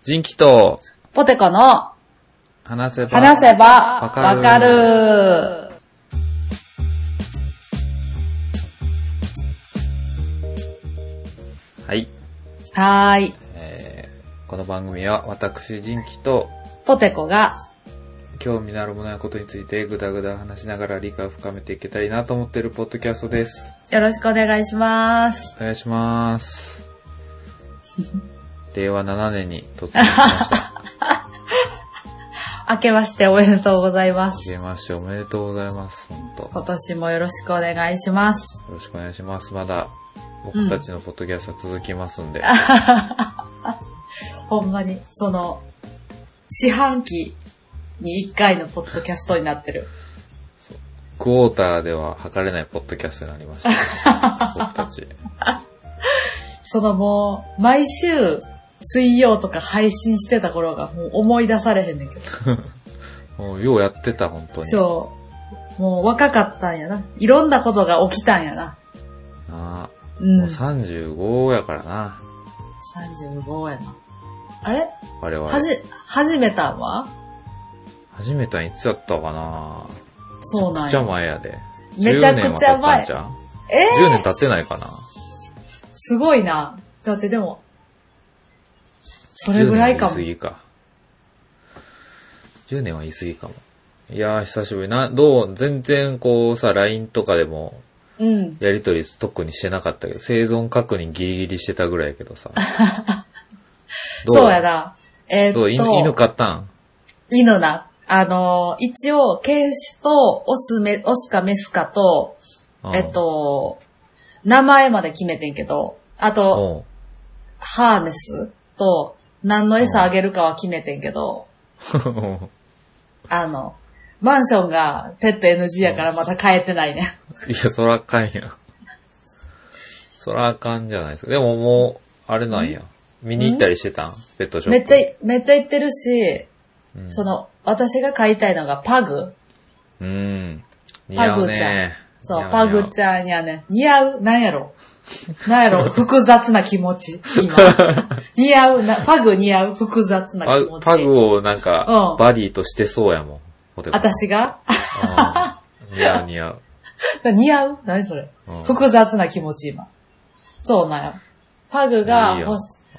人気とポテコの話せばわかる。 はい。 はーい。 この番組は私人気とポテコが興味のあるものやことについてぐだぐだ話しながら理解を深めていけたらいいなと思っているポッドキャストです。 よろしくお願いします。 お願いします。令和7年に突入しました。 明けましておめでとうございます。 明けましておめでとうございます。本当。 今年もよろしくお願いします。 よろしくお願いします。まだ僕たちのポッドキャストは続きますんで。 ほんまに、四半期に1回のポッドキャストになってる。 クォーターでは測れないポッドキャストになりました。僕たち。 もう、毎週水曜とか配信してた頃がもう思い出されへんねんけど。 もうようやってた、本当に。 そう。もう若かったんやな。いろんなことが起きたんやな。 ああ。 うん。 もう35やからな。 35やな。あれ我々。 始めたんは始めたんいつやったかな。 そうなんや。 めちゃくちゃ前やで。 めちゃくちゃ前。 10年経ってないかな。 すごいな。だってでも、それぐらいかも。 10年は言い過ぎか。10年は言い過ぎかも。いやー、久しぶり。全然LINE とかでも、やりとり特にしてなかったけど、生存確認ギリギリしてたぐらいやけどさ。 そうやな。 犬飼ったん？ 犬な。一応、犬種とオスかメスかと、名前まで決めてんけど、あと、ハーネスと、何の餌あげるかは決めてんけど、マンションがペット NG やからまだ変えてないね。 いや、そらあかんやん。そらあかんじゃないですか。でももう、あれなんや。見に行ったりしてたん？ペットショップ。 めっちゃ行ってるし、私が飼いたいのがパグ。 パグちゃん。そう、パグちゃんやね。似合う？なんやろ複雑な気持ち。今。似合うパグ似合う複雑な気持ち。 パグをバディとしてそうやもん。 私が似合う似合う。 似合う？何それ、複雑な気持ち今。そうなんよ。パグが欲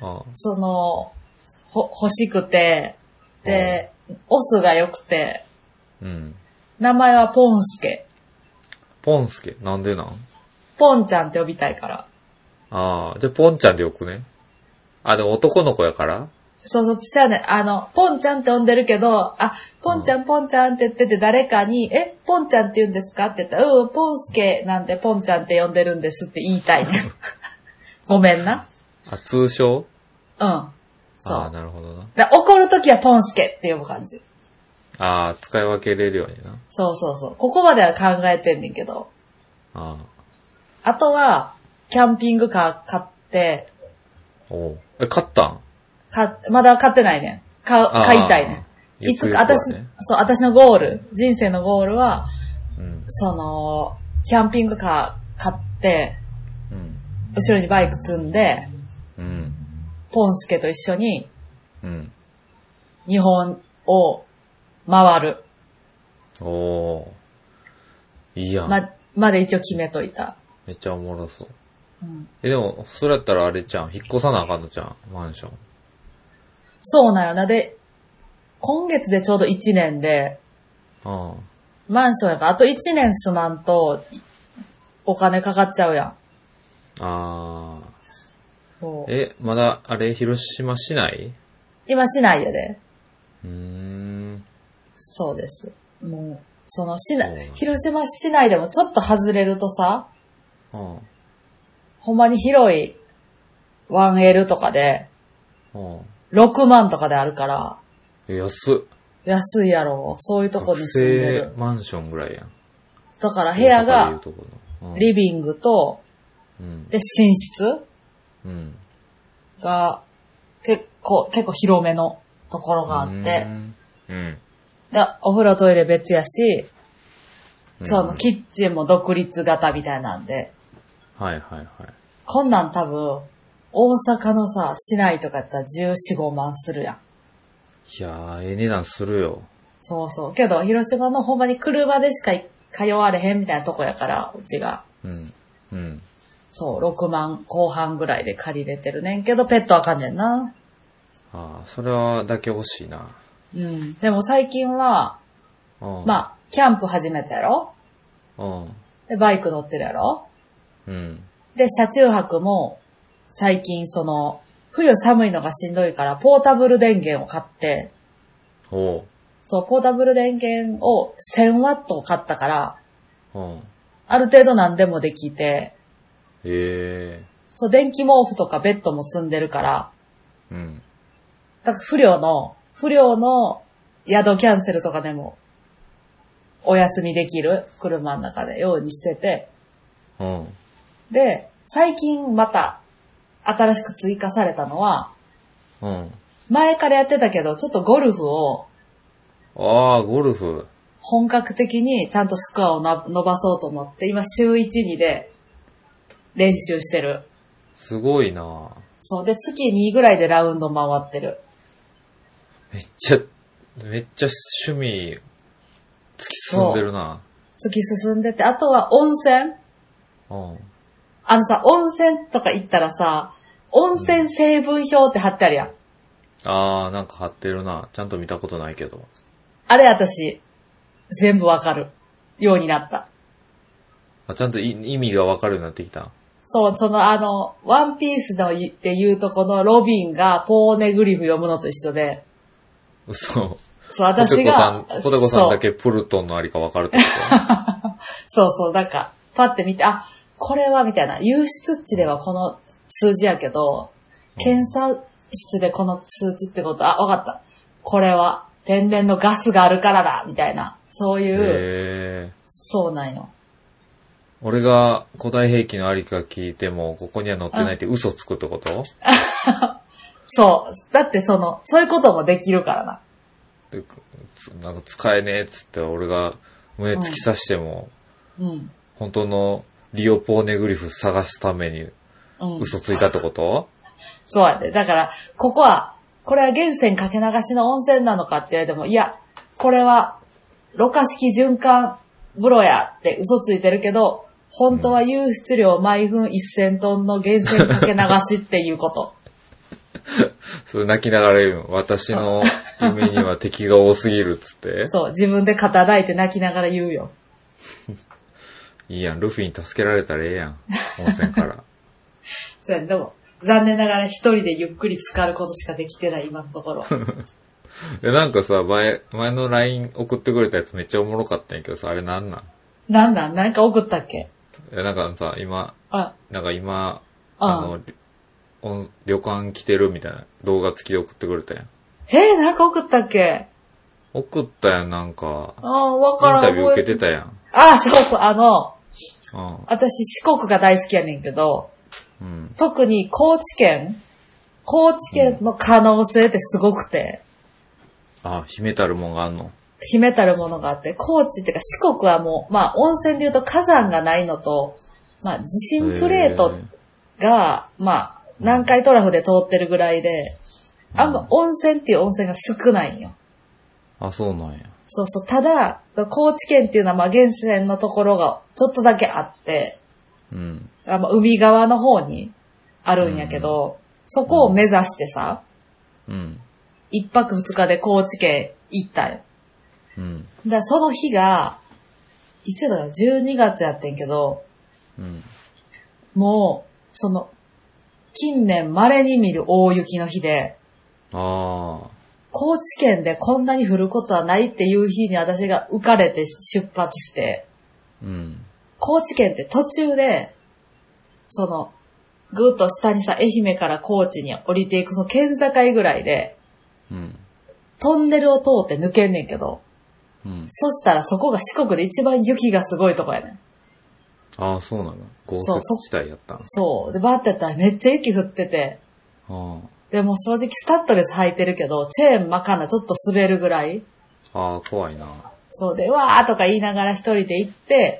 しくて、で、オスが良くて、名前はポンスケ。 ポンスケなんでなん？ ポンちゃんって呼びたいから。 ああ、じゃあポンちゃんでよくね？でも男の子やから？ そう、ちゃうね。ポンちゃんって呼んでるけど、ポンちゃんって言ってて誰かに、ポンちゃんって言うんですかって言ったら、ポンスケなんでポンちゃんって呼んでるんですって言いたいね。ごめんな。 通称？ そう。 なるほどな。 怒るときはポンスケって呼ぶ感じ。 使い分けれるようにな。 そう。ここまでは考えてんねんけど。あとは、キャンピングカー買って、 買ったん？ まだ買ってないねん。買いたいねん。いつか、私のゴール、人生のゴールは、キャンピングカー買って、後ろにバイク積んで、ポンスケと一緒に、日本を回る。 いいやん。 まで一応決めといた。 めっちゃおもろそう。でも、それやったらあれじゃん。引っ越さなあかんのじゃん。マンション。 そうなんよな。で、今月でちょうど1年で、マンションやから、あと1年住まんと、お金かかっちゃうやん。 まだ、広島市内？ 今市内で。そうです。もう、広島市内でもちょっと外れるとさ、ほんまに広い 1L とかで、6万とかであるから。安いやろ。そういうとこに住んでる。 マンションぐらいやん。 だから部屋が、リビングと、で、寝室が、結構広めのところがあって、で、お風呂トイレ別やし、キッチンも独立型みたいなんで、こんなん多分、 大阪のさ、市内とかやったら14、5万するやん。 いやー、ええ値段するよ。 そうそう。けど、広島のほんまに車でしか通われへんみたいなとこやから、うちが。 うん。うん。 そう、6万後半ぐらいで借りれてるねんけど、ペットあかんねんな。 ああ、それはだけ欲しいな。 うん。でも最近は、まあ、キャンプ始めたやろ？で、バイク乗ってるやろ？ うん。 で、車中泊も、最近冬寒いのがしんどいから、ポータブル電源を買って、そう、ポータブル電源を1000ワット買ったから、ある程度何でもできて、そう、電気毛布とかベッドも積んでるから、 うん。 だから不良の宿キャンセルとかでも、お休みできる車の中でようにしてて、で、最近また新しく追加されたのは、前からやってたけど、ちょっとゴルフを、 ゴルフ。 本格的にちゃんとスコアを伸ばそうと思って、今週1、2で練習してる。 すごいな。 そう。で、月2ぐらいでラウンド回ってる。 めっちゃ趣味、突き進んでるな。 突き進んでて、あとは温泉。温泉とか行ったらさ、温泉成分表って貼ってあるやん。 なんか貼ってるな。ちゃんと見たことないけど。 あれ私、全部わかるようになった。 ちゃんと意味がわかるようになってきた。 そう、ワンピースで言うとこのロビンがポーネグリフ読むのと一緒で。 嘘。 そう、私が。 ポテコさんだけプルトンのありかわかるってことそうそう、なんか、パって見て、これはみたいな。有出値ではこの数字やけど、検査室でこの数値ってこと、わかった。これは天然のガスがあるからだみたいな。そういう。そうなんよ。 俺が古代兵器のありか聞いても、ここには載ってないって嘘つくってことそう。だってそういうこともできるからな。 なんか使えねえっつって俺が胸突き刺しても、本当のリオポーネグリフ探すために嘘ついたってこと、 そうやで。だから、これは源泉かけ流しの温泉なのかって言われても、いや、これは、ろ過式循環風呂やって嘘ついてるけど、本当は湧出量毎分1000トンの源泉かけ流しっていうこと。 それ泣きながら言うの。私の夢には敵が多すぎるっつって。 そう、自分で肩抱いて泣きながら言うよ。 いいやん、ルフィに助けられたらええやん。温泉から。 そうや、でも、残念ながら一人でゆっくり浸かることしかできてない、今のところ。 なんかさ、前の LINE 送ってくれたやつめっちゃおもろかったんやけどさ、あれなんなんか送ったっけ？ なんかさ、今、旅館来てるみたいな動画付きで送ってくれたやん。 なんか送ったっけ？ 送ったやん、なんか。 わからん。 インタビュー受けてたやん。 そうそう、私四国が大好きやねんけど、特に高知県の可能性ってすごくて。 秘めたるもんがあんの？ 秘めたるものがあって、高知っていうか四国はもう、温泉で言うと火山がないのと、地震プレートが、南海トラフで通ってるぐらいで、あんま温泉っていう温泉が少ないんよ。 そうなんや。 そうそう。ただ、高知県っていうのは源泉のところがちょっとだけあって、海側の方にあるんやけど、そこを目指してさ、一泊二日で高知県行ったよ。だからその日が、いつだろう、12月やってんけど、もう、近年稀に見る大雪の日で、高知県でこんなに降ることはないっていう日に私が浮かれて出発して、高知県って途中で、ぐーっと下にさ、愛媛から高知に降りていくその県境ぐらいで、トンネルを通って抜けんねんけど、そしたらそこが四国で一番雪がすごいとこやねん。 そうなの？豪雪地帯やったん？ そう。で、バーってやったらめっちゃ雪降ってて、でも正直スタッドレス履いてるけど、チェーン巻かなちょっと滑るぐらい。 怖いな。 そうで、わーとか言いながら一人で行って、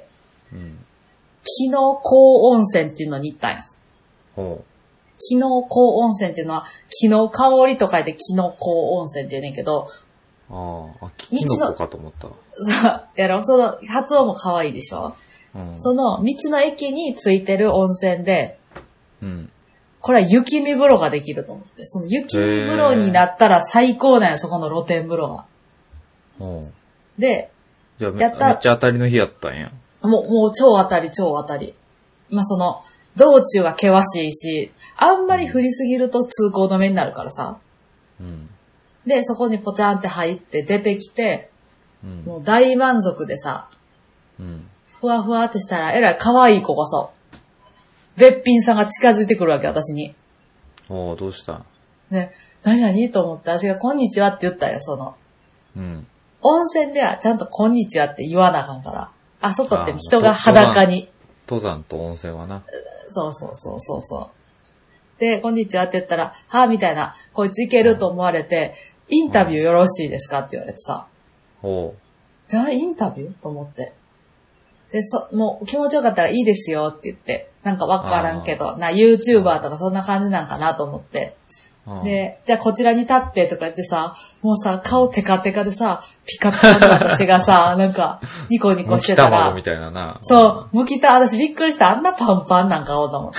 昨日高温泉っていうのに行ったんや。 木の香温泉っていうのは、木の香りと書いて木の香温泉って言うねんけど、 キノコかと思った。 やろ、その発音も可愛いでしょ、うん、その道の駅についてる温泉で、うん、これは雪見風呂ができると思って、その雪見風呂になったら最高なんや、そこの露天風呂が。で、 じゃあめっちゃ当たりの日やったんや。 もう超当たり。まあ、その、道中は険しいし、あんまり降りすぎると通行止めになるからさ。うん、で、そこにポチャンって入って出てきて、うん、もう大満足でさ、うん、ふわふわってしたら、えらい可愛い子がさ、べっぴんさんが近づいてくるわけ、私に。 どうしたね、何と思って、私がこんにちはって言ったよ、その。うん。温泉ではちゃんとこんにちはって言わなあかんから。あそこって人が裸に。 登山と温泉はな。 そう。で、こんにちはって言ったら、はぁ、みたいな、こいついけると思われて、インタビューよろしいですかって言われてさ。インタビューと思って。で、もう気持ちよかったらいいですよって言って、なんかわからんけど、YouTuber とかそんな感じなんかなと思って。で、じゃあこちらに立ってとか言ってさ、もうさ、顔テカテカでさ、ピカピカの私がさ、なんか、ニコニコしてたら。 むき卵みたいなな。 そう、私びっくりした。あんなパンパンなんか青と思って。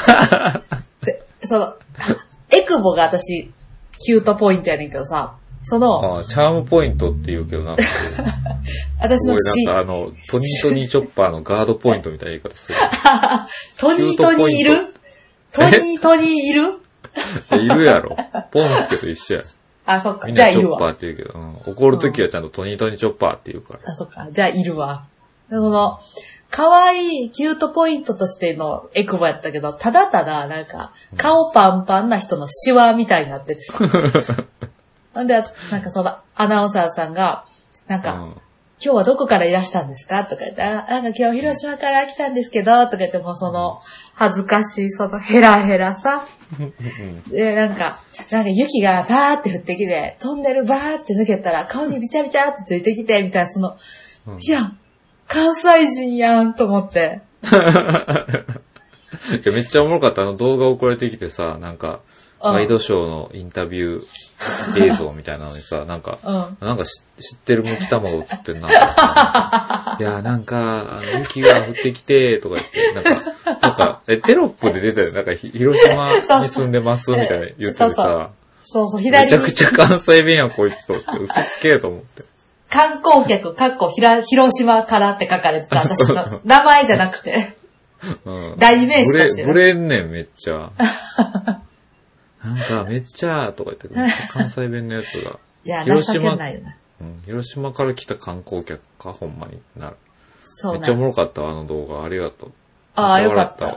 で、エクボが私、キュートポイントやねんけどさ、 チャームポイントって言うけどな。 私のなんかトニートニーチョッパーのガードポイントみたいな言い方する。 トニートニーいる？トニートニーいる？ いるやろ。ポンスケと一緒や。 あ、そっか。じゃあいるわ。 チョッパーって言うけど、怒るときはちゃんとトニートニーチョッパーって言うから。 あ、そっか。じゃあいるわ。可愛いキュートポイントとしてのエクボやったけど、ただただ、なんか、顔パンパンな人のシワみたいになっててさ。なんで、なんかアナウンサーさんが、なんか、今日はどこからいらしたんですかとか言って、なんか今日広島から来たんですけど、とか言っても恥ずかしい、ヘラヘラさ。で、なんか雪がバーって降ってきて、トンネルバーって抜けたら顔にビチャビチャってついてきて、みたいな、いやん、関西人やん、と思って。 いや、めっちゃおもろかった。動画送られてきてさ、なんか、ワイドショーのインタビュー映像みたいなのにさ、なんか知ってるむき卵映ってんな。いや、なんか、雪が降ってきて、とか言って、なんか、テロップで出たよ。なんか、広島に住んでます、みたいな言っててさ。 そう、左に。 めちゃくちゃ関西弁やん、こいつと。嘘つけと思って。 観光客、広島からって書かれてた。私の名前じゃなくて。代名詞として。 ブレんねん、めっちゃ。なんか、めっちゃとか言って、関西弁のやつが。 いや、情けないよね。 広島から来た観光客か、ほんまになる。そうめっちゃおもろかった、あの動画。ありがとう。 ああ、よかった。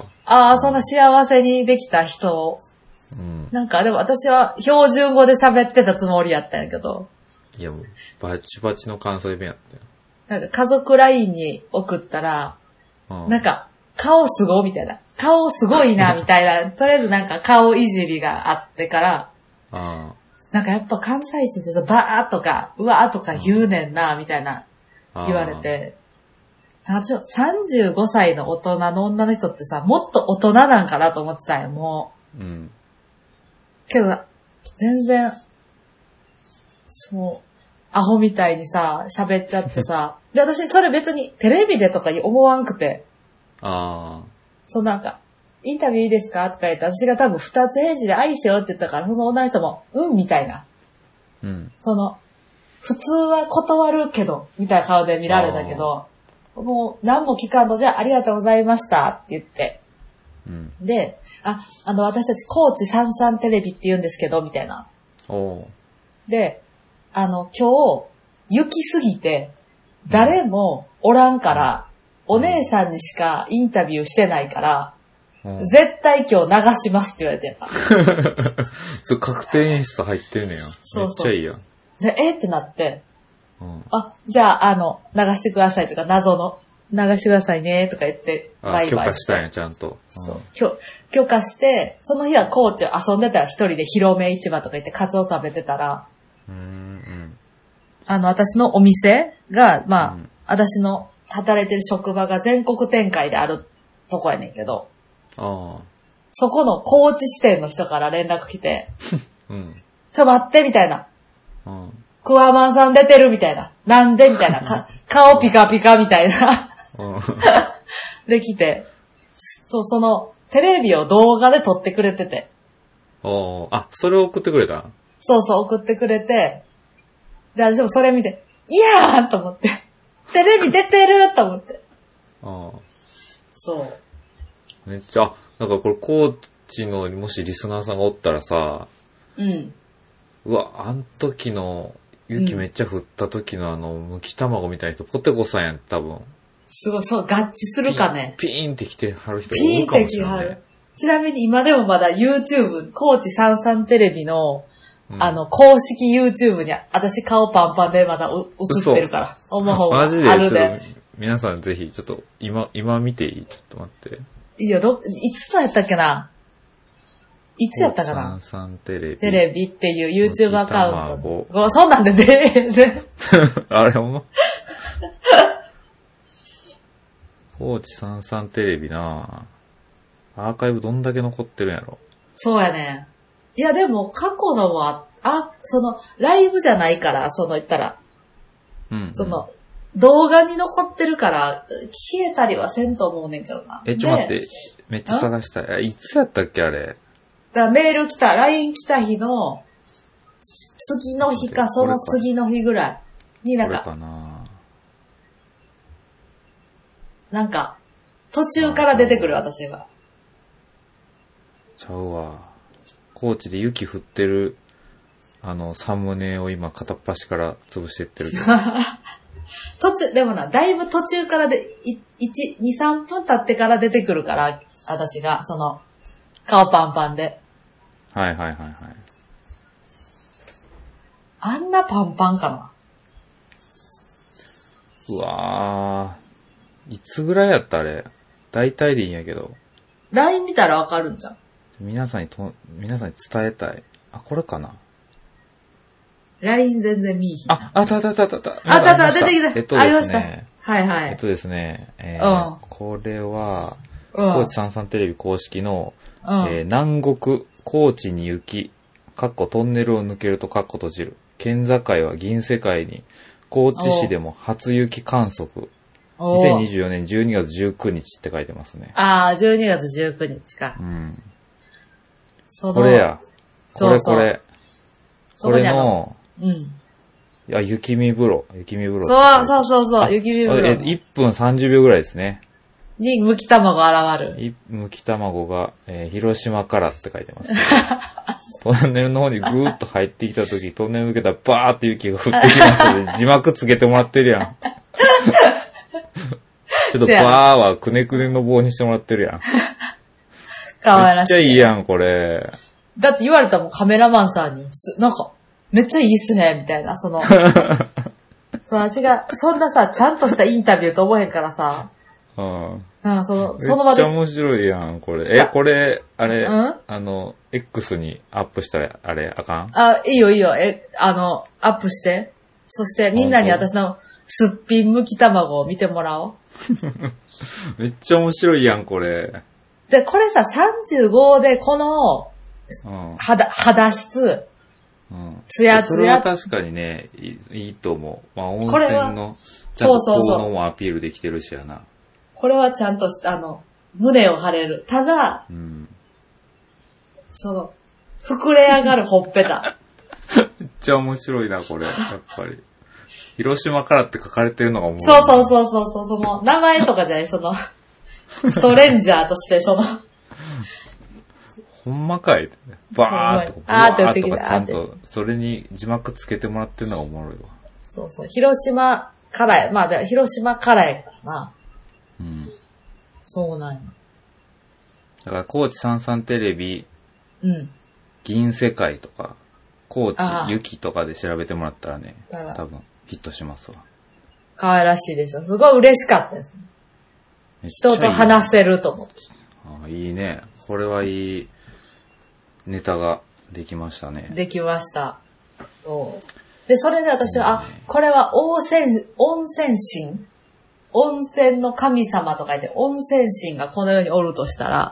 そんな幸せにできた人。なんか、でも私は標準語で喋ってたつもりやったんやけど。 いや、もう、バチバチの関西弁やったよ。 なんか、家族 LINE に送ったら、なんか、顔すごみたいな。顔すごいな、みたいな。とりあえずなんか顔いじりがあってから、なんかやっぱ関西人ってバーとか、うわーとか言うねんな、みたいな言われて。私35歳の大人の女の人ってさ、もっと大人なんかなと思ってたんよ、もう。けど、全然、アホみたいにさ、喋っちゃってさ。で、私それ別にテレビでとか思わんくて。なんか、インタビューいいですかとか言って、私が多分二つ返事で愛せよって言ったから、その女の人も、みたいな。普通は断るけど、みたいな顔で見られたけど、もう何も聞かんのじゃありがとうございましたって言って。で、私たち高知三々テレビって言うんですけど、みたいな。で、今日、雪すぎて、誰もおらんから、お姉さんにしかインタビューしてないから、絶対今日流しますって言われてんか。 それ確定演出入ってんねや。めっちゃいいやん。 で、ってなって、じゃあ、流してくださいとか、謎の、流してくださいねとか言って、 バイバイして。許可したんや、ちゃんと。 許可して、その日は高知遊んでたら一人で広め市場とか行ってカツオ食べてたら、私のお店が、私の働いてる職場が全国展開であるとこやねんけど、 そこの高知支店の人から連絡来て、 うん。 待って、みたいな。 うん。 クワマンさん出てるみたいな。なんでみたいな。顔ピカピカみたいな。できて、その、テレビを動画で撮ってくれてて。 それを送ってくれた？ そうそう、送ってくれて。で、私もそれ見て、いやーと思って。テレビ出てると思って。そう。 めっちゃ、なんかこれ、高知のもしリスナーさんがおったらさ、 うん。 うわ、あん時の、雪めっちゃ降った時のむき卵みたいな人、ポテコさんやん、多分。 すごい、そう、合致するかね。 ピーンって来てはる人多いかもしれない、ね。ピーンって来はる。 ちなみに今でもまだ YouTube、高知さんさんテレビの、公式 YouTube に私顔パンパンでまだ映ってるから。 マジで、ちょっと、皆さんぜひ、ちょっと、今見ていい？ちょっと待って。 いいよ、いつのやったっけな？いつやったかな？ さんさんテレビ。 テレビっていう YouTube アカウント。そんなんでね。 あれほんま高知さんさんテレビなアーカイブどんだけ残ってるんやろ。 そうやね。いやでも過去のは、ライブじゃないから、言ったら。うん、動画に残ってるから、消えたりはせんと思うねんけどな。 ちょっと待って、めっちゃ探したい。いつやったっけあれ。 メール来た、LINE 来た日の、次の日か、その次の日ぐらいになんか、途中から出てくる、私は。 ちゃうわ。高知で雪降ってる、サムネを今片っ端から潰していってるけど。 でもな、だいぶ途中からで、2、3分経ってから出てくるから、私が、顔パンパンで。 はい。 あんなパンパンかな？ うわー。いつぐらいやったあれ。大体でいいんやけど。 LINE 見たらわかるんじゃん。 皆さんに伝えたい。これかな。 LINE 全然見いひん。 あった出てきた。ありました。はい。 ですね。これは、高知さんさんテレビ公式の、南国、高知に雪、トンネルを抜けると閉じる。県境は銀世界に、高知市でも初雪観測。2024年12月19日って書いてますね。 12月19日か。 うん。これや。これ。これの、雪見風呂。そう、雪見風呂。1分30秒ぐらいですね。 に、むき卵現る。 むき卵が、広島からって書いてます、ね。トンネルの方にぐーっと入ってきたとき、トンネル抜けたらバーって雪が降ってきますので、字幕つけてもらってるやん。ちょっとバーはくねくねの棒にしてもらってるやん。 かわいらしい。 めっちゃいいやん、これ。 だって言われたもん、カメラマンさんに。なんか、めっちゃいいっすね、みたいな、私が、そんなさ、ちゃんとしたインタビューと思えへんからさ。 うん。 その場で。めっちゃ面白いやん、これ。これ、あれ、X にアップしたら、あれ、あかん？ いいよ。アップして。そして、みんなに私のすっぴんむき卵を見てもらおう。 めっちゃ面白いやん、これ。 で、これさ、35で、この、肌質、ツヤツヤ。 それは確かにね、いいと思う。温泉の、ちゃんと効能もアピールできてるしやな。 これはちゃんと胸を張れる。ただ、膨れ上がるほっぺた。 めっちゃ面白いな、これ。やっぱり。広島からって書かれてるのが面白い。 そう。名前とかじゃない、ストレンジャーとして、 ほんまかい。バーっと。 言ってきた。 ちゃんと、それに字幕つけてもらってるのがおもろいわ。 そう。広島からや。広島からやからな。そうなんや。 だから、高知さんさんテレビ、銀世界とか、高知雪とかで調べてもらったらね、多分ヒットしますわ。 可愛らしいでしょ。すごい嬉しかったですね。人と話せると思って。 いいね。これはいいネタができましたね。 できました。で、それで私は、これは温泉神温泉の神様とか言って、温泉神がこの世におるとしたら、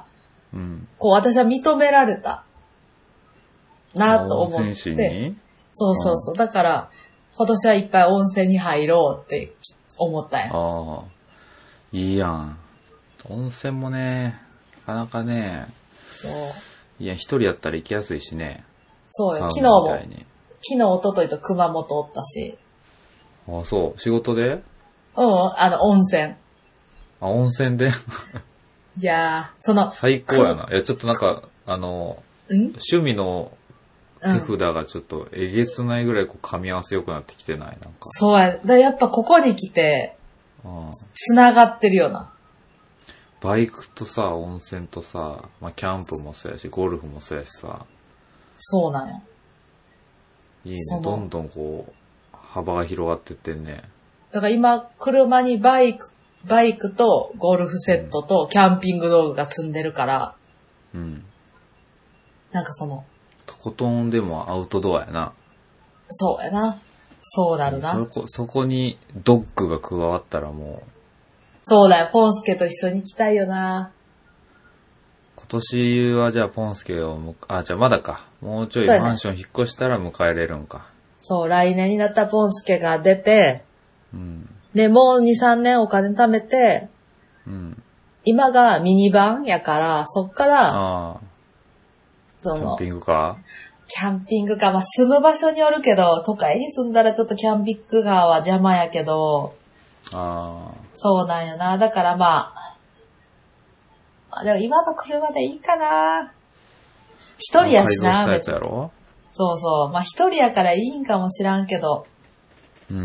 うん、 こう私は認められたなと思って。 温泉地に？ そうそうそう。だから、今年はいっぱい温泉に入ろうって思ったんや。 ああ、いいやん。温泉もね、なかなかね、 そう。 いや、一人やったら行きやすいしね。 そうよ。昨日、一昨日と熊本おったし。 ああ、そう。仕事で？ 温泉。 あ、温泉でいやー、 最高やな。いや、ちょっとなんか、趣味の手札がちょっとえげつないぐらいこう噛み合わせ良くなってきてないなんか。 そうや。やっぱここに来て、繋がってるよな。 バイクとさ、温泉とさ、まあ、キャンプもそうやし、ゴルフもそうやしさ。 そうなんや。 いいね。どんどんこう、幅が広がってってんね。 だから今、車にバイクとゴルフセットとキャンピング道具が積んでるから、 うん。 なんかとことんでもアウトドアやな。 そうやな。そうなるな。 そこにドッグが加わったらもう。 そうだよ、ポンスケと一緒に行きたいよな。 今年はじゃあポンスケをじゃあまだか。もうちょいマンション引っ越したら迎えれるんか。 そう、来年になったらポンスケが出て、 うん。 で、もう2、3年お金貯めて、 うん。 今がミニバンやから、そっから、 キャンピングカー？ キャンピングカー、まあ住む場所によるけど、都会に住んだらちょっとキャンピングカーは邪魔やけど、そうなんやな。だからまあ、でも今の車でいいかな。一人やしな、 別に。 そうそう。まあ一人やからいいんかもしらんけど。 うんうん。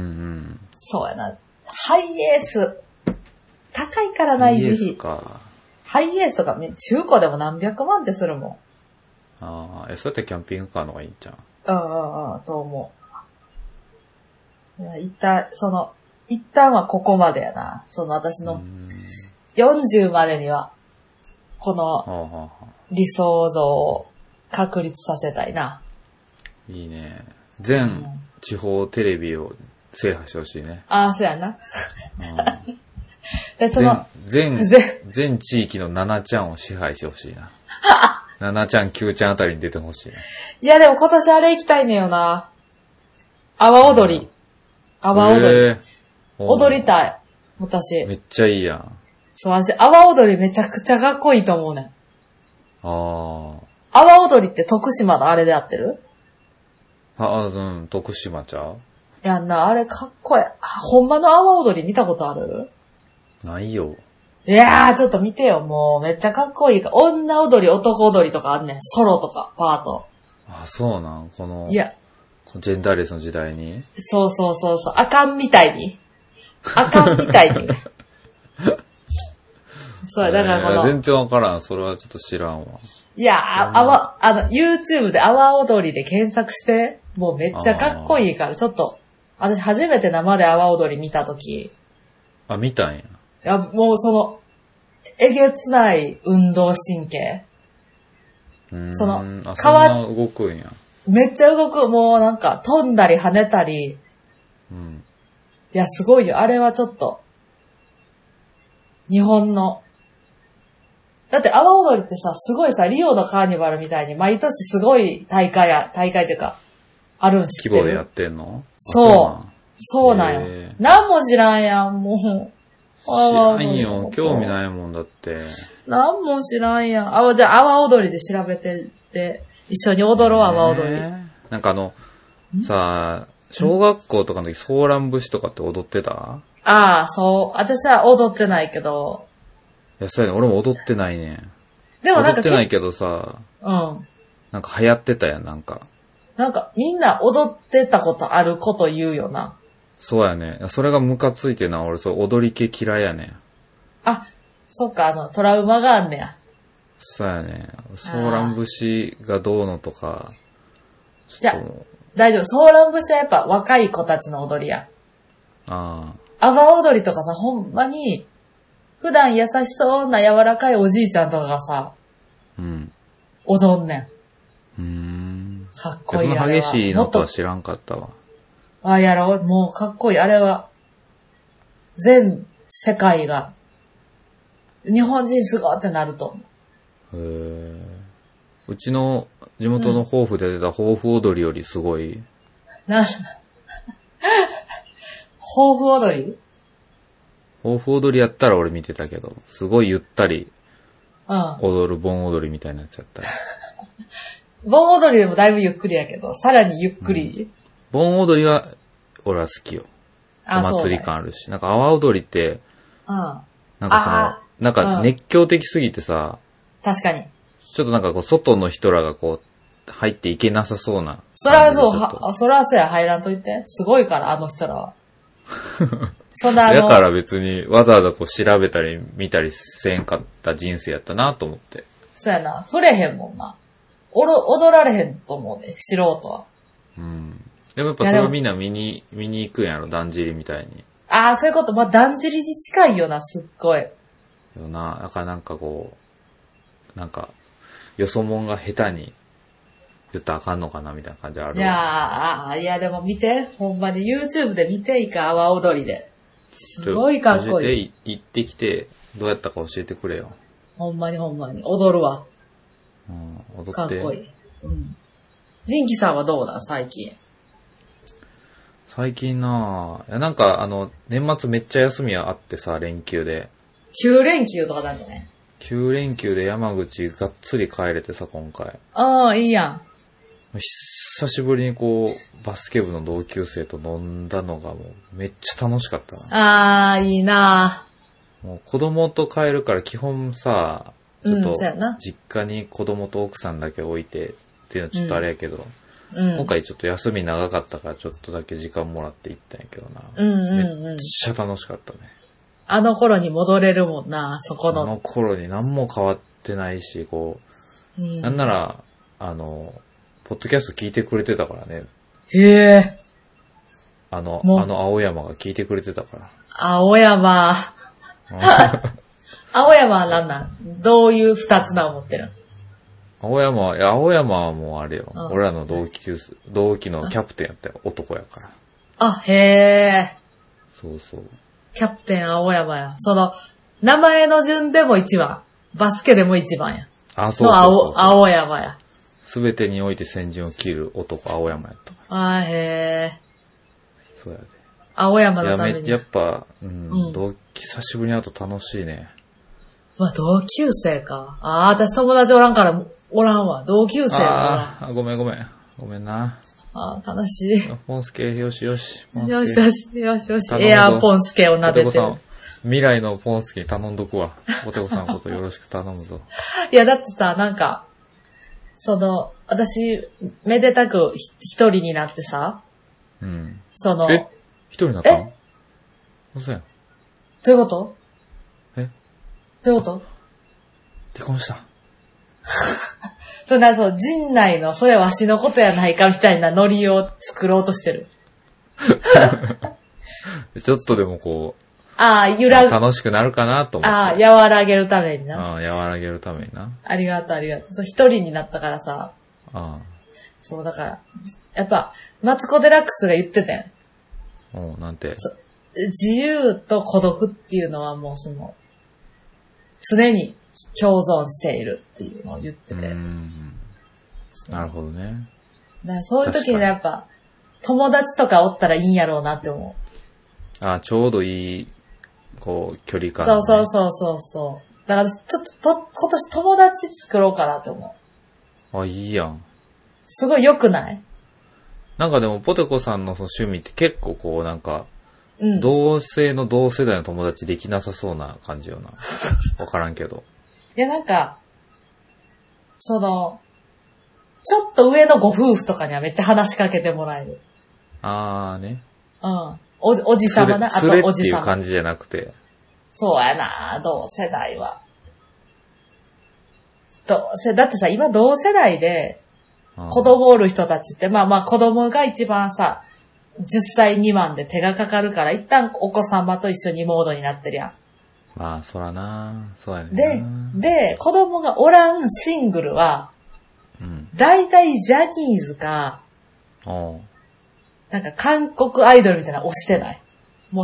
そうやな。ハイエース。高いからな、維持費。ハイエースとか中古でも何百万ってするもん。 そうやってキャンピングカーの方がいいんじゃん。 と思う。いや、一旦はここまでやな。私の40までには、この理想像を確立させたいな。 いいね。全地方テレビを制覇してほしいね。 そうやな。 で全地域の7ちゃんを支配してほしいな。7ちゃん、9ちゃんあたりに出てほしいな。いや、でも今年あれ行きたいねよな。阿波踊り。踊りたい。私。 めっちゃいいやん。 そう、私、阿波踊りめちゃくちゃかっこいいと思うねん。阿波踊りって徳島のあれで合ってる？ 徳島ちゃう？ やんな、あれかっこいい。ほんまの阿波踊り見たことある？ ないよ。 いやー、ちょっと見てよ、もう。めっちゃかっこいいから。女踊り、男踊りとかあんねん。ソロとか、パート。 そうなん？ いや。 ジェンダーレスの時代に？ そう。あかんみたいに。そう、だから全然わからん。それはちょっと知らんわ。 いやYouTube で阿波踊りで検索して、もうめっちゃかっこいいから、ちょっと、私初めて生で阿波踊り見たとき。 見たんや。 いや、もうえげつない運動神経。 そんな動くんや。 めっちゃ動く。もうなんか飛んだり跳ねたり。 うん。 いや、すごいよ。あれはちょっと、日本の。だって阿波踊りってさ、すごいさ、リオのカーニバルみたいに毎年すごい大会っていうか、あるん知ってる？ 規模でやってんの？ そうなんよ。何も知らんやん、もう。 知らんよ。興味ないもんだって。 何も知らんやん。じゃあ、阿波踊りで調べてって、一緒に踊ろう、阿波踊り。 なんかさあ、小学校とかの時、ソーラン節とかって踊ってた？ そう。私は踊ってないけど。 いや、そうやね。俺も踊ってないね。 でもなんか踊ってないけどさ、 なんか流行ってたやん、なんかみんな踊ってたことあること言うよな。 そうやね。それがムカついてな、俺踊り系嫌いやねん。 そっか、トラウマがあんねや。 そうやね。ソーラン節がどうのとか。 じゃあ、大丈夫。ソーラン節はやっぱ若い子たちの踊りや。 阿波踊りとかさ、ほんまに、普段優しそうな柔らかいおじいちゃんとかがさ、踊んねん。かっこいい。 そんな激しいのとは知らんかったわ。 やろう。もうかっこいい。あれは、全世界が、日本人すごいってなると思う。 うちの地元の抱負で出た抱負踊りよりすごい。 抱負踊り？ 抱負踊りやったら俺見てたけど、すごいゆったり踊る盆踊りみたいなやつやったら。 盆踊りでもだいぶゆっくりやけど、さらにゆっくり。 盆踊りは俺は好きよ。お祭り感あるし。なんか阿波踊りって、なんかなんか熱狂的すぎてさ、 確かに。 ちょっとなんかこう外の人らがこう入っていけなさそうな。 そらそう、そらそうや、入らんといて。すごいから、あの人らは。 だから別にわざわざこう調べたり見たりせんかった人生やったなと思って。 そうやな。触れへんもんな。踊られへんと思うで、素人は。 でもやっぱそれをみんな見に行くんやろ、だんじりみたいに。 ああ、そういうこと。まあ、だんじりに近いよな、すっごい。よな。だからなんかこう、なんか、よそもんが下手に言ったらあかんのかなみたいな感じある。 いやでも見て。ほんまに YouTube で見ていいか、阿波踊りで。すごいかっこいい。 行ってきて、どうやったか教えてくれよ。 ほんまにほんまに。踊るわ。 踊って。 かっこいい。ジンキさんはどうだ、最近。 最近なんか年末めっちゃ休みあってさ、連休で。 9連休とかなんだね。 9連休で山口がっつり帰れてさ、今回。 ああ、いいやん。 久しぶりにこう、バスケ部の同級生と飲んだのがもうめっちゃ楽しかったな。 ああ、いいな。 もう子供と帰るから基本さ、ちょっと実家に子供と奥さんだけ置いてっていうのはちょっとあれやけど、今回ちょっと休み長かったからちょっとだけ時間もらって行ったんやけどな。めっちゃ楽しかったね。 あの頃に戻れるもんな、そこの。 あの頃に何も変わってないし、こう、なんなら、ポッドキャスト聞いてくれてたからね。 へえ。 青山が聞いてくれてたから。 青山。青山は何なん？どういう二つな思ってる？ 青山はもうあれよ。俺らの同期のキャプテンやったよ。男やから。 あ、へえ。 そうそう。 キャプテン青山や。名前の順でも一番。バスケでも一番や。 あ、そう。 青山や。 すべてにおいて先陣を切る男、青山やったから。 あ、へえ。 そうやで。 青山のために。 やっぱ、同期久しぶりに会うと楽しいね。 同級生か。私友達おらんからおらんわ。同級生はおらん。ごめんな。 悲しい。 ポンスケ、よし。 よし。エアーポンスケを撫でてる。 未来のポンスケに頼んどくわ。ポテコさんのことよろしく頼むぞ。 いや、だってさ、なんか、私、めでたく一人になってさ。 一人になったの？嘘やん。 どういうこと？どういうこと？ 離婚した。 陣内の、それわしのことやないかみたいなノリを作ろうとしてる。 ちょっとでもこう、楽しくなるかなと思って。 和らげるためにな。 和らげるためにな。 ありがとう。一人になったからさ。そう、だから、やっぱ、マツコデラックスが言ってたよ。 なんて。 自由と孤独っていうのはもう常に共存しているっていうのを言ってて。 なるほどね。 そういう時にやっぱ、友達とかおったらいいんやろうなって思う。ちょうどいい、こう、距離感、 ね。そう。だからちょっと今年友達作ろうかなって思う。いいやん。 すごい良くない？ なんかでも、ポテコさんの趣味って結構こうなんか、同世代の友達できなさそうな感じよな。わからんけど。 いや、なんか、ちょっと上のご夫婦とかにはめっちゃ話しかけてもらえる。 ね。 おじさまな、 あとおじさま。っていう感じじゃなくて。 そうやな、同世代は。だってさ、今同世代で、子供おる人たちって、子供が一番さ、10歳未満で手がかかるから、一旦お子様と一緒にモードになってるやん。 そらな。そうやね。 で、子供がおらんシングルは、だいたいジャニーズか、なんか韓国アイドルみたいなの押してない。もう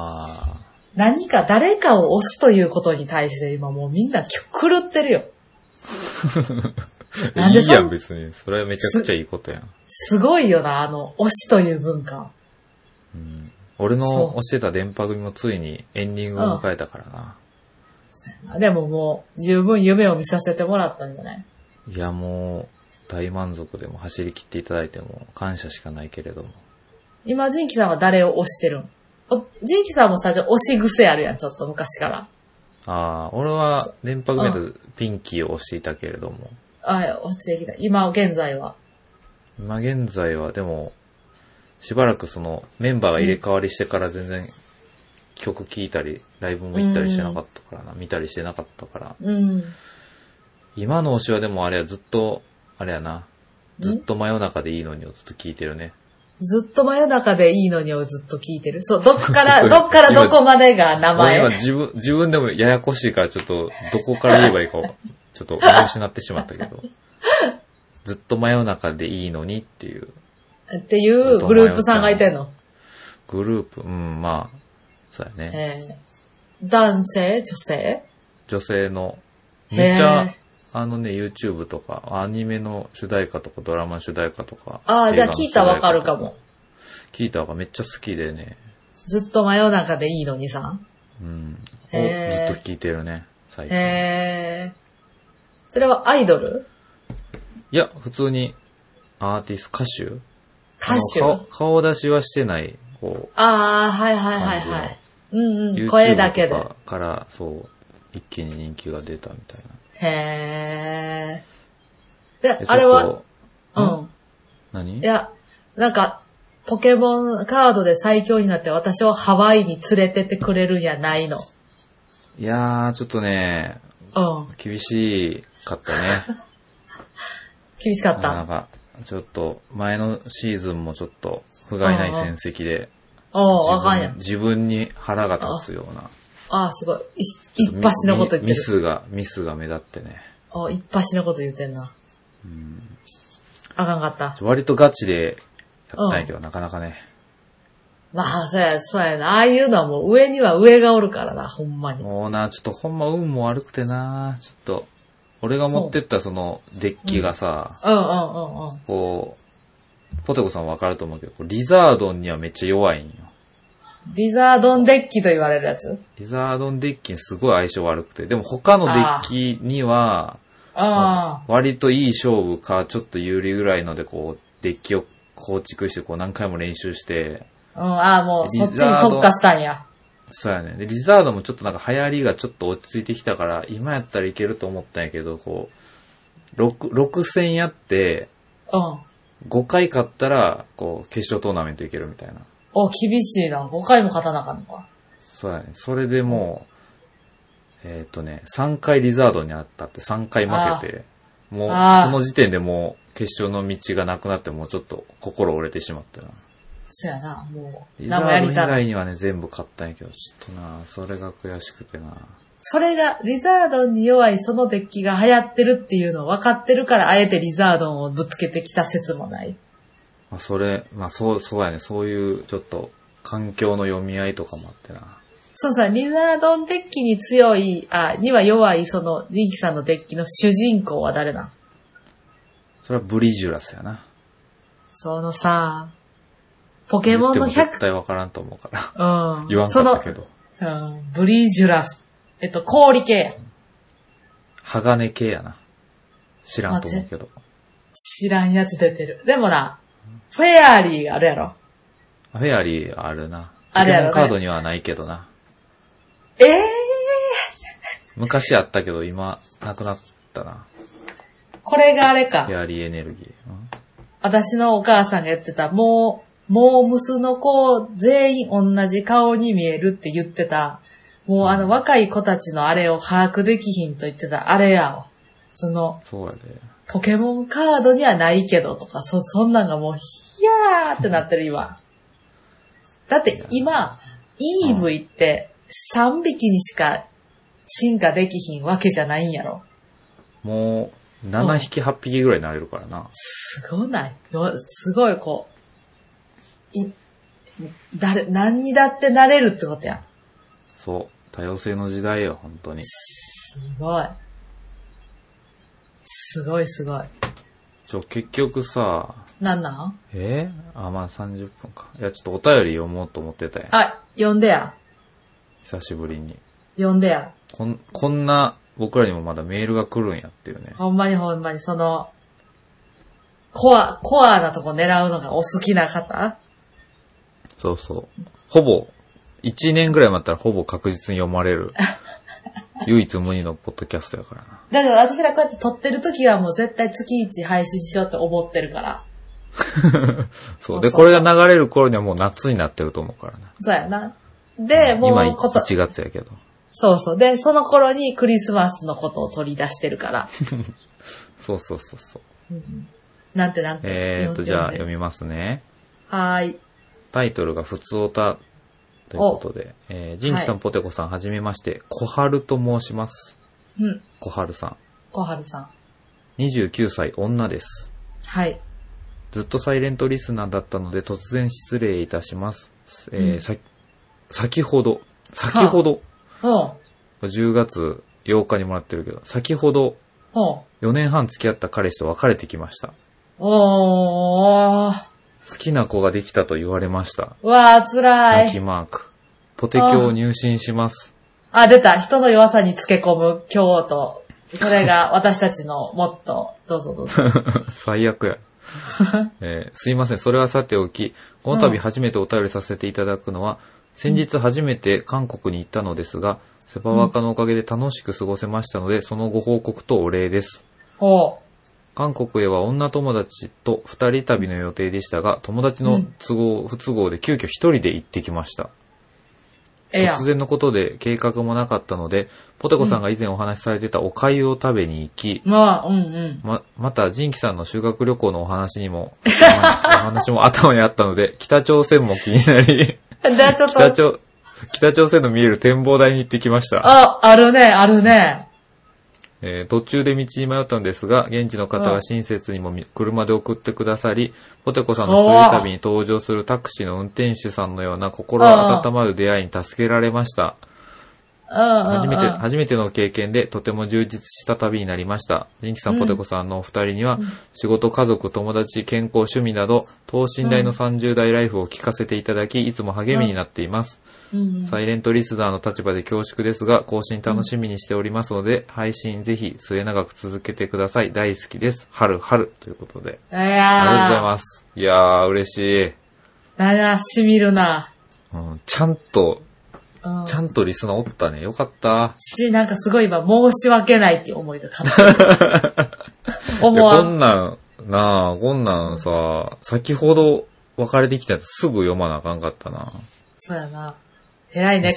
何か誰かを押すということに対して今もうみんな狂ってるよ。 なんでいいやん、別に。それはめちゃくちゃいいことやん。 すごいよな、推しという文化。 うん、俺の推してた電波組もついにエンディングを迎えたからな。 でももう、十分夢を見させてもらったんじゃない？ いや、もう、大満足でも走り切っていただいても感謝しかないけれども。 今、ジンキさんは誰を推してるん？ジンキさんもさ、推し癖あるやん、ちょっと昔から。 ああ、俺は電波組でピンキーを推していたけれども。 推してきた。今現在は。 今現在は、でも、しばらくそのメンバーが入れ替わりしてから全然曲聴いたり、ライブも行ったりしてなかったからな、見たりしてなかったから。今の推しはでもあれはずっと、あれやな、ずっと真夜中でいいのにをずっと聴いてるね。 ずっと真夜中でいいのにをずっと聞いてる。そう、どっからどこまでが名前。 今自分でもややこしいからちょっと、どこから言えばいいか、ちょっと見失ってしまったけど。ずっと真夜中でいいのにっていう。 っていうグループさんがいてんの？ グループ、まあ、そうやね。 男性？女性？ 女性の、めっちゃ、YouTube とか、アニメの主題歌とか、ドラマ主題歌とか。 ああ、じゃあ聞いたらわかるかも。 聞いたわめっちゃ好きでね。 ずっと真夜中でいいのにさん。 ずっと聞いてるね、最近。 それはアイドル？ いや、普通に、アーティスト、 歌手顔出しはしてない、 はいはいはい。声だけで。 YouTube とかから、そう、一気に人気が出たみたいな。 へー。で、あれは、 何？ いや、なんか、ポケモンカードで最強になって私をハワイに連れてってくれるんやないの？ いやー、ちょっとね、厳しかったね。 厳しかった。 なんか、ちょっと、前のシーズンもちょっと、不甲斐ない戦績で、 わかんやん。 自分に腹が立つような。 すごい。一発のこと言ってる。 ミスが目立ってね。 一発のこと言ってんな。あかんかった。 割とガチでやったんやけど、なかなかね。 まあ、そうやな。ああいうのはもう上には上がおるからな、ほんまに。 もうな、ちょっとほんま運も悪くてな、ちょっと、俺が持ってったそのデッキがさ、こう、ポテコさんわかると思うけど、リザードンにはめっちゃ弱いんよ。 リザードンデッキと言われるやつ？ リザードンデッキにすごい相性悪くて、でも他のデッキには、割といい勝負か、ちょっと有利ぐらいので、こう、デッキを構築して、こう何回も練習して、 もうそっちに特化したんや。 そうやね。で、リザードもちょっとなんか流行りがちょっと落ち着いてきたから、今やったらいけると思ったんやけど、こう、6戦やって、5回勝ったら、こう、決勝トーナメントいけるみたいな。 厳しいな。5回も勝たなあかんのか。 そうやね。それでもう、3回リザードにあったって3回負けて、もう、この時点でもう、決勝の道がなくなって、もうちょっと心折れてしまったな。 そうやな、もう。 リザード以外にはね、全部勝ったんやけど、ちょっとな、それが悔しくてな。 それが、リザードンに弱いそのデッキが流行ってるっていうのを分かってるから、あえてリザードンをぶつけてきた説もない。 そうやね、そういう、ちょっと、環境の読み合いとかもあってな。 そうさ、リザードンデッキに強い、には弱い、その、リンキさんのデッキの主人公は誰なん？ それはブリジュラスやな。 そのさ、ポケモンの絶対わからんと思うから。言わんかったけど。 ブリジュラス。氷系や。 鋼系やな。知らんと思うけど。 知らんやつ出てる。でもな、フェアリーがあるやろ。 フェアリーあるな。 あるやろ、ね。 ポケモンカードにはないけどな。昔あったけど、今、なくなったな。 これがあれか。 フェアリーエネルギー。 私のお母さんが言ってた、もうムスの子全員同じ顔に見えるって言ってた。もう若い子たちのあれを把握できひんと言ってた。あれやわ。 そうやで。 ポケモンカードにはないけどとか、そんなんがもう、ヒヤーってなってる今。だって今、EV って3匹にしか進化できひんわけじゃないんやろ。 もう、7匹、8匹ぐらいになれるからな。 すごない？すごいこう、何にだってなれるってことやん。 そう。多様性の時代よ、本当に。 すごい。 すごいすごい。 結局さ、 なんなん？ まあ30分か。いや、ちょっとお便り読もうと思ってたやん。 読んでや。 久しぶりに。 読んでや。 こんな、僕らにもまだメールが来るんやっていうね。 ほんまに、その、コアなとこ狙うのがお好きな方？ そうそう。ほぼ、1年ぐらい待ったらほぼ確実に読まれる。唯一無二のポッドキャストやからな。 だけど私らこうやって撮ってる時はもう絶対月1配信しようって思ってるから。 そう。で、これが流れる頃にはもう夏になってると思うからな。 そうやな。で、もう今1月やけど。 そうそう。で、その頃にクリスマスのことを取り出してるから。 そう。 うん、なんて。 じゃあ読みますね。 はーい。 タイトルがふつおたということで、ジンキさん、ポテコさん、はじめまして、小春と申します。 うん。 小春さん。 小春さん。 29歳、女です。 はい。 ずっとサイレントリスナーだったので、突然失礼いたします。先ほど、10月8日にもらってるけど、先ほど、4年半付き合った彼氏と別れてきました。好きな子ができたと言われました。 辛い。 泣きマーク。ポテキョを入信します。 出た。人の弱さにつけ込む京都。それが私たちのモットー。どうぞ。 最悪や。すいません。それはさておき、この度初めてお便りさせていただくのは、先日初めて韓国に行ったのですが、セパワカのおかげで楽しく過ごせましたので、そのご報告とお礼です。韓国へは女友達と二人旅の予定でしたが、友達の不都合で急遽一人で行ってきました。突然のことで計画もなかったので、ポテコさんが以前お話しされてたお粥を食べに行き、またジンキさんの修学旅行のお話も頭にあったので、北朝鮮も気になり、北朝鮮の見える展望台に行ってきました。 あるね。 途中で道に迷ったんですが、現地の方が親切にも車で送ってくださり、ポテコさんの一人旅に登場するタクシーの運転手さんのような心温まる出会いに助けられました。初めての経験でとても充実した旅になりました。ジンキさん、ポテコさんのお二人には、仕事、家族、友達、健康、趣味など、等身大の30代ライフを聞かせていただき、いつも励みになっています。サイレントリスナーの立場で恐縮ですが、更新楽しみにしておりますので、配信ぜひ末永く続けてください。大好きです。春ということで。ありがとうございます。いやー、嬉しい。 しみるな。 ちゃんとリスナーおったね。よかった。 なんかすごい今、申し訳ないっていう思いが勝ってる。こんなんさ、先ほど別れてきたやつすぐ読まなあかんかったな。 そうやな。偉いね、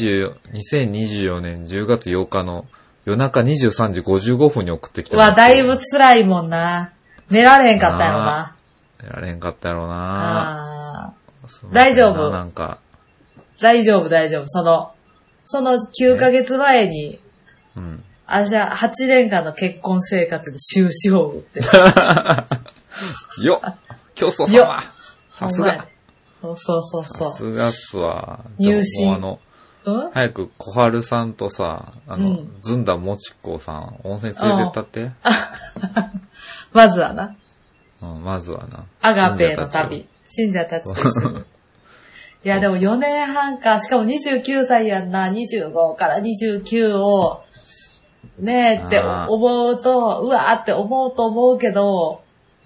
2024年10月8日の夜中23時55分に送ってきた。 だいぶ辛いもんな。寝られへんかったやろな。 寝られへんかったやろな。 大丈夫。大丈夫。その9ヶ月前に、私は8年間の結婚生活で終止符を打ってる。 よっ競争様さすが。 そう。 さすがっすわ。 入信。 早く小春さんとさ、ずんだもちこさん、温泉連れてったって。 まずはな。 まずはな。 アガペの旅。信者たちと一緒に。いや、でも4年半か。しかも29歳やんな。25から29を、ねえって思うと、うわーって思うけど、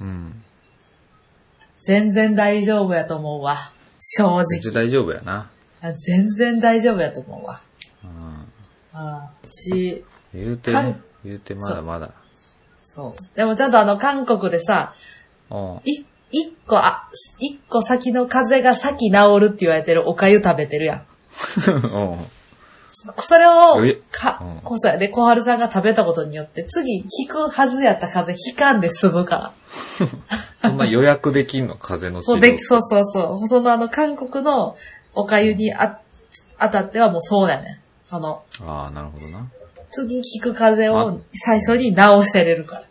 全然大丈夫やと思うわ。正直。 全然大丈夫やな。 全然大丈夫やと思うわ。 言うてまだまだ。 そう。でもちゃんと韓国でさ、一個先の風邪が先治るって言われてるお粥食べてるやん。それを、小春さんが食べたことによって、次引くはずやった風邪引かんで済むから。 そんな予約できんの風邪の治療。 そう。その韓国のお粥に当たってはもうそうだね。なるほどな。 次引く風邪を最初に治してれるから。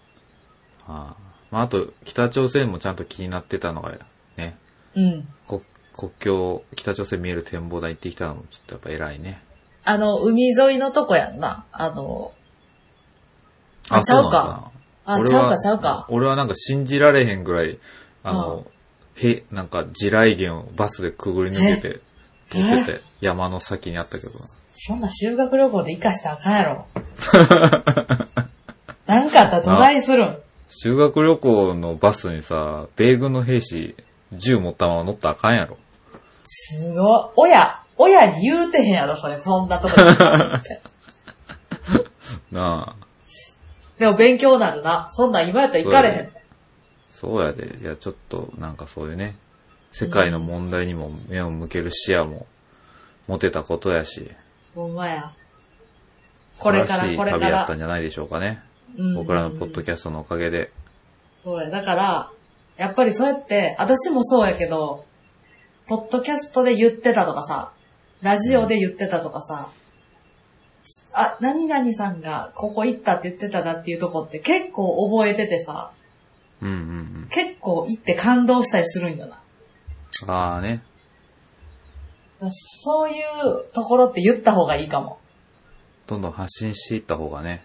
あと、北朝鮮もちゃんと気になってたのがね。国境、北朝鮮見える展望台行ってきたのもちょっとやっぱ偉いね。 海沿いのとこやんな。ちゃうか。 あ、ちゃうか。 俺はなんか信じられへんぐらい、なんか地雷原をバスでくぐり抜けて、撮ってて、山の先にあったけど。 そんな修学旅行で生かしたらあかんやろ。なんかあったらどないするん？ 修学旅行のバスにさ、米軍の兵士、銃持ったまま乗ったらあかんやろ。 すごい。親に言うてへんやろ、それ。こんなとこに行きますって。 なあ。 でも勉強なるな。そんなん今やったら行かれへん。 そうやで。いや、ちょっと、なんかそういうね、世界の問題にも目を向ける視野も持てたことやし。 ほんまや。これから。 旅やったんじゃないでしょうかね。僕らのポッドキャストのおかげで。 そうや。だから、やっぱりそうやって、私もそうやけど、ポッドキャストで言ってたとかさ、ラジオで言ってたとかさ、何々さんがここ行ったって言ってたなっていうとこって結構覚えててさ、結構行って感動したりするんよな。 ああね。 そういうところって言った方がいいかも。 どんどん発信していった方がね。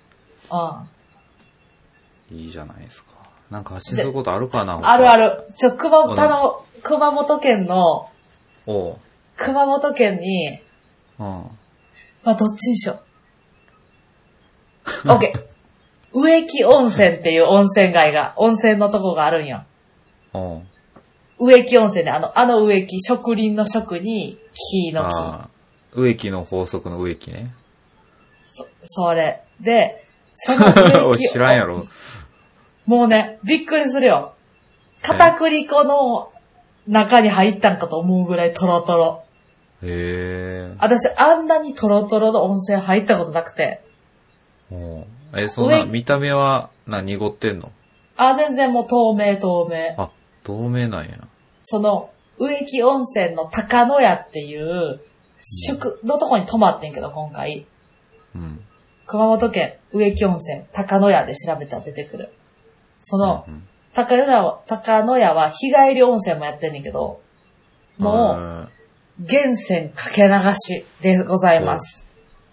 いいじゃないですか。なんか発信することあるかな？ ある。熊本県の、熊本県に、どっちにしよう。オッケー。植木温泉っていう温泉のとこがあるんよ。植木温泉で、あの植木、植林の植に、木の木。 植木の法則の植木ね。 それ。で、その植木知らんやろ。 もうね、びっくりするよ。片栗粉の中に入ったんかと思うぐらいトロトロ。私、あんなにトロトロの温泉入ったことなくて。 そんな、見た目は、濁ってんの？ 全然もう透明。 あ、透明なんや。 その、植木温泉の高野屋っていう、宿のとこに泊まってんけど、今回。熊本県植木温泉高野屋で調べたら出てくる。その、高野屋は日帰り温泉もやってんねんけど、もう、源泉かけ流しでございます。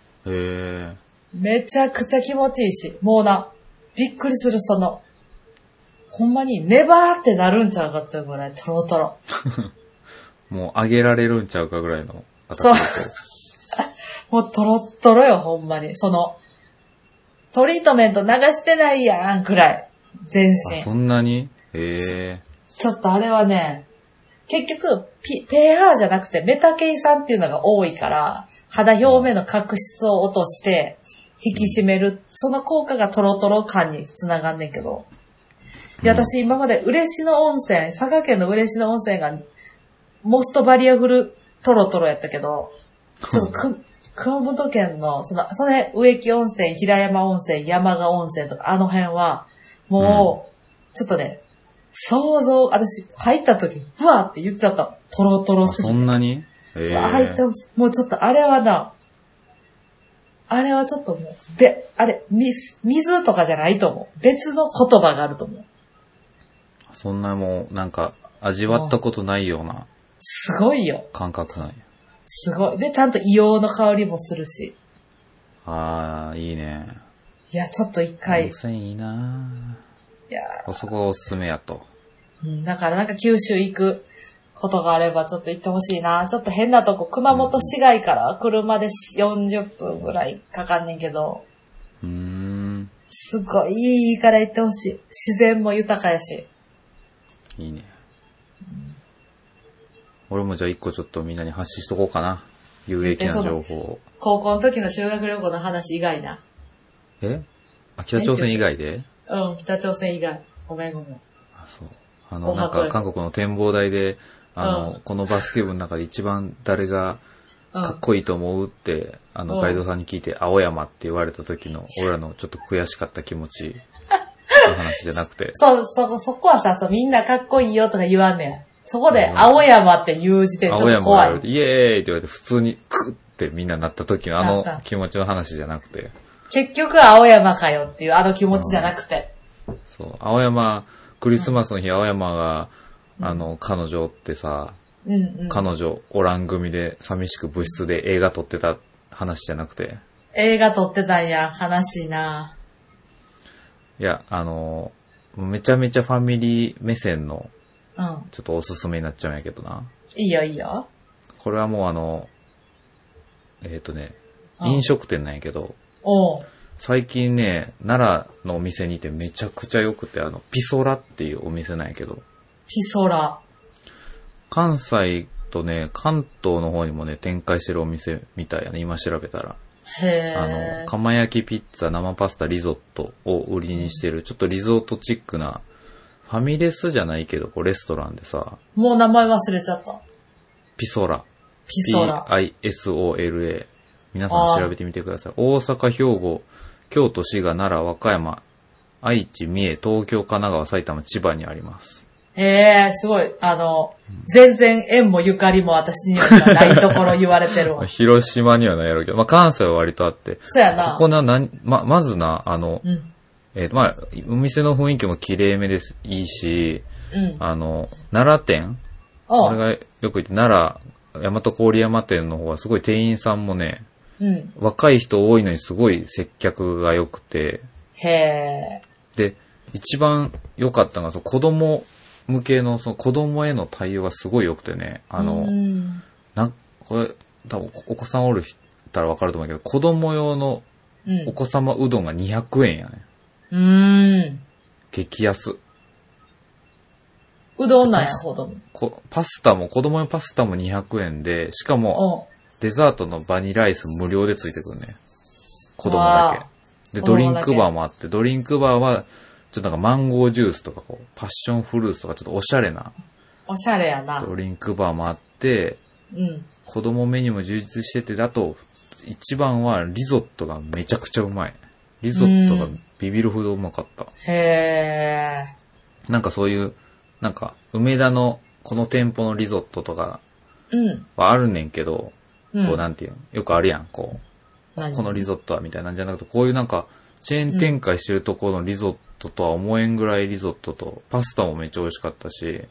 めちゃくちゃ気持ちいいし、もうびっくりするほんまにネバーってなるんちゃうかっていうぐらいトロトロ。 もう上げられるんちゃうかぐらいの。 そう。もうトロットロよ、ほんまに。トリートメント流してないやん、くらい。全身。 そんなに？ ちょっとあれはね、結局、pH じゃなくてメタケイ酸っていうのが多いから、肌表面の角質を落として、引き締める、その効果がトロトロ感につながんねんけど。私今まで嬉野温泉、佐賀県の嬉野温泉が、モストバリアフルトロトロやったけど、ちょっと熊本県の、その植木温泉、平山温泉、山賀温泉とか、あの辺は、もう、ちょっとね、私、入った時、ブワーって言っちゃった。トロトロすぎて。 そんなに？ 入ってほしい。もうちょっと、あれはちょっともう、水とかじゃないと思う。別の言葉があると思う。 そんなもう、なんか、味わったことないような。 すごいよ。 感覚なんや。 すごい。で、ちゃんと硫黄の香りもするし。 いいね。 いや、ちょっと一回。 温泉いいないやそこがおすすめやと。 だからなんか九州行くことがあればちょっと行ってほしいな。ちょっと変なとこ、熊本市街から車で40分ぐらいかかんねんけど。すごいいいから行ってほしい。自然も豊かやし。 いいね。俺もじゃあ一個ちょっとみんなに発信しとこうかな。有益な情報を。 高校の時の修学旅行の話以外な。 北朝鮮以外で？ 北朝鮮以外。ごめん。そう。 なんか韓国の展望台で、このバスケ部の中で一番誰がかっこいいと思うって、ガイドさんに聞いて、青山って言われた時の、俺らのちょっと悔しかった気持ちの話じゃなくて。 そこはさ、みんなかっこいいよとか言わんねん。そこで、青山って言う時点ちょっと怖い。青山イエーイって言われて、普通にクッってみんななった時の気持ちの話じゃなくて。 結局青山かよっていう気持ちじゃなくて。 そう。青山、クリスマスの日、青山が、彼女ってさ、彼女おらん組で寂しく部室で映画撮ってた話じゃなくて。 映画撮ってたんや。悲しいな。 いや、めちゃめちゃファミリー目線の、 うん。 ちょっとおすすめになっちゃうんやけどな。 いいよいいよ。 これはもう飲食店なんやけど、最近ね、奈良のお店にいてめちゃくちゃ良くて、ピソラっていうお店なんやけど。 ピソラ。 関西とね、関東の方にもね、展開してるお店みたいやね、今調べたら。 へー。 釜焼きピッツァ、生パスタ、リゾットを売りにしてる、ちょっとリゾートチックな、ファミレスじゃないけど、こうレストランでさ。 もう名前忘れちゃった。 ピソラ。 ピソラ。 Pisola。皆さん調べてみてください。大阪、兵庫、京都、滋賀、奈良、和歌山、愛知、三重、東京、神奈川、埼玉、千葉にあります。 すごい。全然縁もゆかりも私にはないところ言われてるわ。 広島にはないやろうけど、まあ、関西は割とあって。 そうやな。 ここまずな、お店の雰囲気も綺麗めです。いいし、奈良店、これがよく言って、奈良、大和郡山店の方はすごい店員さんもね、若い人多いのにすごい接客が良くて。 へー。で、一番良かったのが、子供向けの、子供への対応がすごい良くてね、これ、多分お子さんおる人たらわかると思うけど、子供用のお子様うどんが200円やね。激安。 うどんなんや、子供。 パスタも、子供用パスタも200円で、しかも、デザートのバニラアイス無料でついてくるね。子供だけ。で、ドリンクバーもあって、ドリンクバーは、ちょっとなんかマンゴージュースとか、パッションフルーツとか、ちょっとおしゃれな。 おしゃれやな。 ドリンクバーもあって、子供メニューも充実してて、あと、一番はリゾットがめちゃくちゃうまい。リゾットがビビるほどうまかった。 へー。なんかそういう、なんか、梅田のこの店舗のリゾットとかはあるねんけど、なんていうのよくあるやん、このリゾットはみたいなんじゃなくて、こういうなんか、チェーン展開してるところのリゾットとは思えんぐらいリゾットと、パスタもめっちゃ美味しかったし、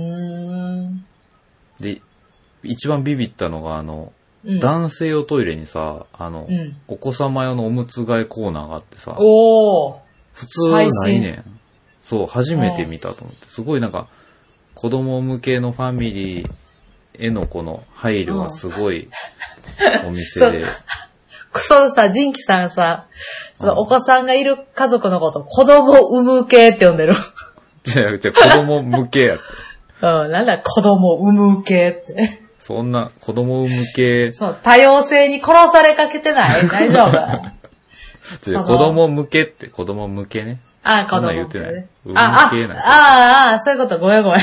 で、一番ビビったのが男性用トイレにさ、お子様用のおむつ替えコーナーがあってさ、普通ないねん。そう、初めて見たと思って。すごいなんか、子供向けのファミリーへのこの配慮がすごいお店で。 そうさ、ジンキさんさ、そのお子さんがいる家族のこと、子供産む系って呼んでる。 じゃあ、子供向けやって。 なんだ子供産む系って。 そんな子供産む系。 そう、多様性に殺されかけてない大丈夫子供向けって子供向けね。 子供向け。言ってない。産む系なんそういうこと、ごめん。そう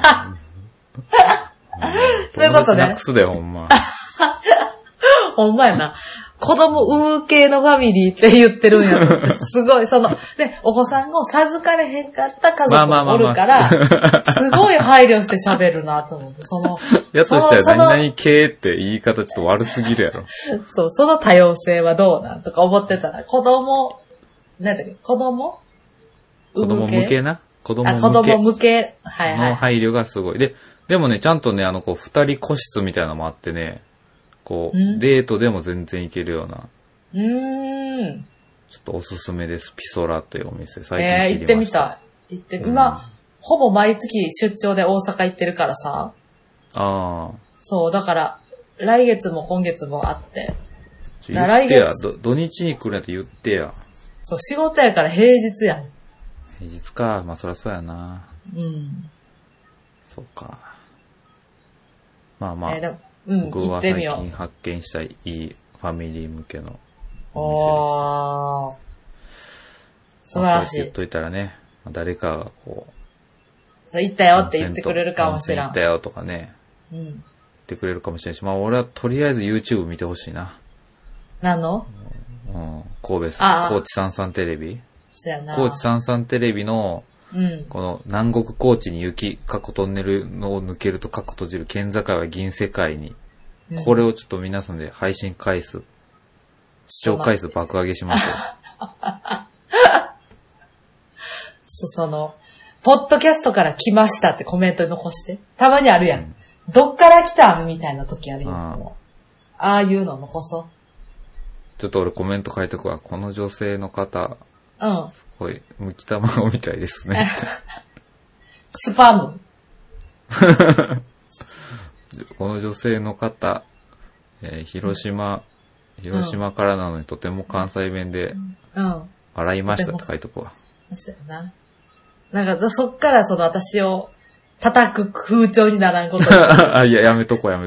いうことね。 なくすで、ほんま。 ほんまやな。子供産む系のファミリーって言ってるんやろ。すごい、お子さんを授かれへんかった家族がおるから、すごい配慮して喋るなと思って、 やとしたら何々系って言い方ちょっと悪すぎるやろ。 そう、その多様性はどうなんとか思ってたら、子供向けな。子供向け。はいはい。 の配慮がすごい。でもね、ちゃんとね、二人個室みたいなのもあってね、デートでも全然行けるような。ちょっとおすすめです。ピソラというお店。最近知りました。 行ってみたい。今、ほぼ毎月出張で大阪行ってるからさ。そう、だから、来月も今月もあって。 言ってや。土日に来るんやって言ってや。 そう、仕事やから平日やん。 平日か。まあ、そりゃそうやな。そうか。まあまあ。僕は最近発見したいいファミリー向けのお店でした。素晴らしい。言っといたらね、誰かがそう、行ったよって言ってくれるかもしれん。 行ったよとかね。言ってくれるかもしれんし、まあ俺はとりあえず YouTube 見てほしいな。 何の？ 神戸さん、高知さんテレビ。 そうやな。 高知さんテレビの、この南国高地に雪、トンネルを抜けると閉じる県境は銀世界に、これをちょっと皆さんで配信回数、視聴回数爆上げしますよ。 ポッドキャストから来ましたってコメント残して。たまにあるやん。どっから来たみたいな時あるやん。ああいうの残そう。 ちょっと俺コメント書いとくわ。この女性の方、 すごい、むき卵みたいですね。 スパム。 この女性の方、広島からなのにとても関西弁で、笑いましたって書いとくわ。 そうやな。なんか、そっから私を叩く風潮にならんこと。 あ、いや、やめとこう。